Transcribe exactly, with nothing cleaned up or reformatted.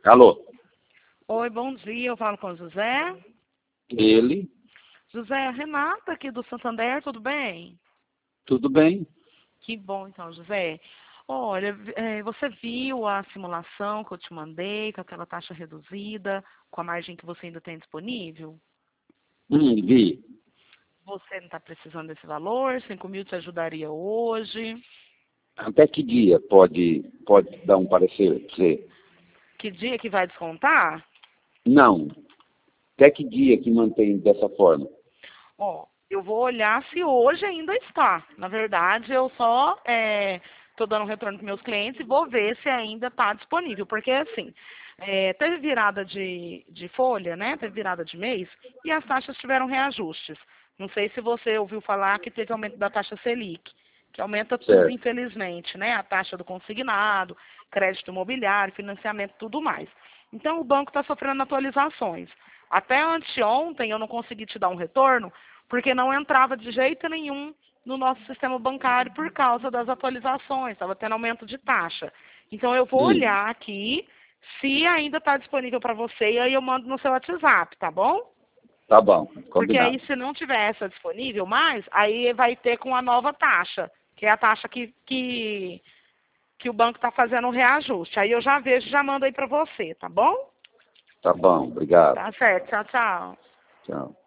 Alô? Oi, bom dia. Eu falo com o José. Ele? José, Renata aqui do Santander, tudo bem? Tudo bem? Que bom, então, José. Olha, é, você viu a simulação que eu te mandei, com aquela taxa reduzida, com a margem que você ainda tem disponível? Hum, vi. Você não está precisando desse valor? cinco mil te ajudaria hoje. Até que dia pode, pode dar um parecer para você? Que dia que vai descontar? Não. Até que dia que mantém dessa forma? Ó, eu vou olhar se hoje ainda está. Na verdade, eu só estou dando um retorno para meus clientes e vou ver se ainda está disponível. Porque, assim, é, teve virada de, de folha, né? Teve virada de mês e as taxas tiveram reajustes. Não sei se você ouviu falar que teve aumento da taxa Selic, que aumenta tudo, Certo. infelizmente, né? A taxa do consignado, crédito imobiliário, financiamento, tudo mais. Então, o banco está sofrendo atualizações. Até anteontem eu não consegui te dar um retorno, porque não entrava de jeito nenhum no nosso sistema bancário por causa das atualizações, estava tendo aumento de taxa. Então eu vou Hum, olhar aqui se ainda está disponível para você e aí eu mando no seu WhatsApp, tá bom? tá bom, Porque aí combinado. se não tiver essa disponível mais, aí vai ter com a nova taxa, que é a taxa que, que, que o banco está fazendo o reajuste. Aí eu já vejo e já mando aí para você, tá bom? Tá bom, obrigado. Tá certo, tchau, tchau. Tchau.